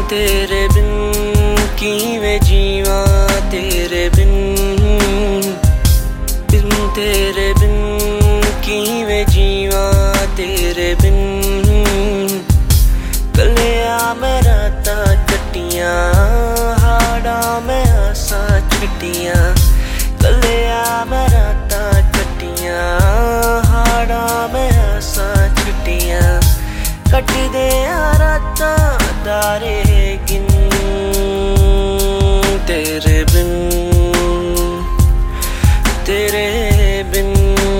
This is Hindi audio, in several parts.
तेरे बिन किवें जीवां तेरे बिन तेरे बिन किवें जीवां तेरे बिन कलिया मैं रातां कट्टियां हाड़ा मैं आसां छड्डियां कलिया मैं रातां कट्टियां हाड़ा मैं आसां छड्डियां कटदे रातां दारे गिन तेरे बिन तेरे बिन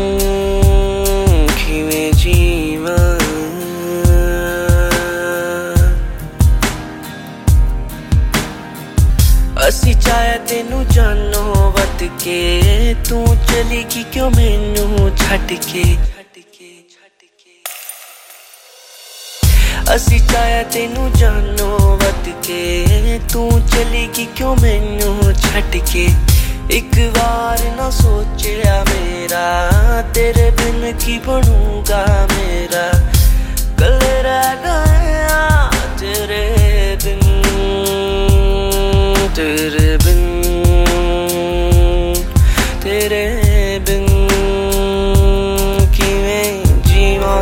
किवें जीवां असी चाहे तेनू जानो वध के तू चलेगी क्यों मैनू छड्ड के असी चाहे तेनू जानो वध के तू चलेगी क्यों मैनू छड्ड के एक बार ना सोचिया मेरा तेरे बिन की बनूंगा मेरा कल रह गया तेरे बिन तेरे बिन तेरे बिन किवें जीवां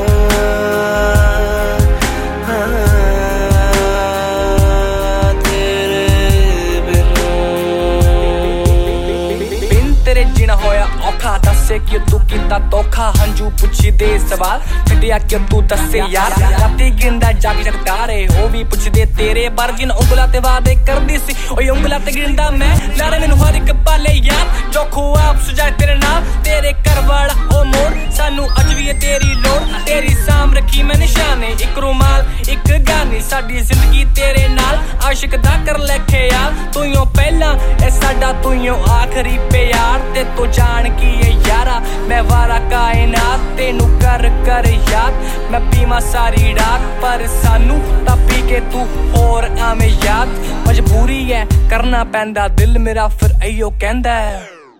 दसे कि तू कीता धोखा हंजू पुछी दे सवाल छड्डिया कि तू दसे यार राती गिनदा जागी जगतारे हो भी पुछदे तेरे बारे जिन उंगलां ते वादे करदी सी ओए उंगलां ते गिनदा मैं लारे मैनू हर एक पाले यार जो ख्वाब सुझाए तेरे नाम तेरे घर वाला ओ मोड़ सानू अज भी है तेरी लोड़ तेरी साम रखी मैं निशाने एक रुमाल एक गाने साडी जिंदगी तेरे नाल आशिक दा कर लेखे यार तूं पहला ए साडा तूं आखरी प्यार ते तू जान की यारा मैं वारा कायनात तेनू कर कर याद मैं पीवा सारी रात पर सानू तां पी के तू होर आवे याद मजबूरी है करना पैंदा दिल मेरा फिर अयो कहंदा है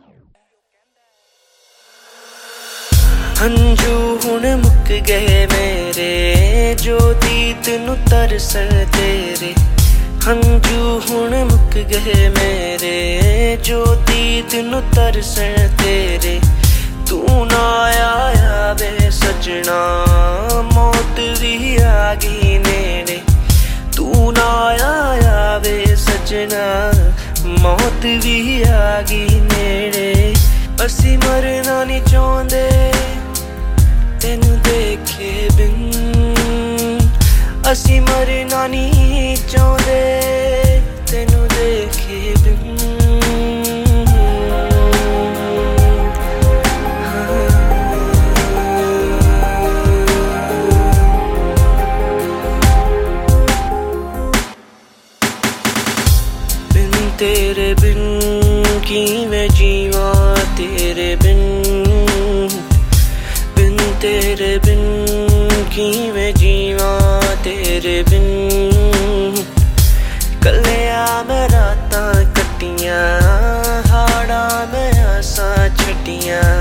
हंजू हुण मुक गए मेरे जो दीद नू तरसन तेरे हंजू हुण मुक गए मेरे जो दीद नू तरसन तेरे तू ना आया वे सजना मौत भी आ गई नेड़े तू ना आया वे सजना मौत भी आ गई नेड़े असी मरना नहीं चाहते तेनू देखे बिन असी मरना नहीं चाहते तेनू देखे बिन तेरे बिन किवें जीवां तेरे बिन तेरे बिन किवें जीवां तेरे बिन कलिया मैं रातां कट्टियां हाड़ा मैं आसां छड्डियां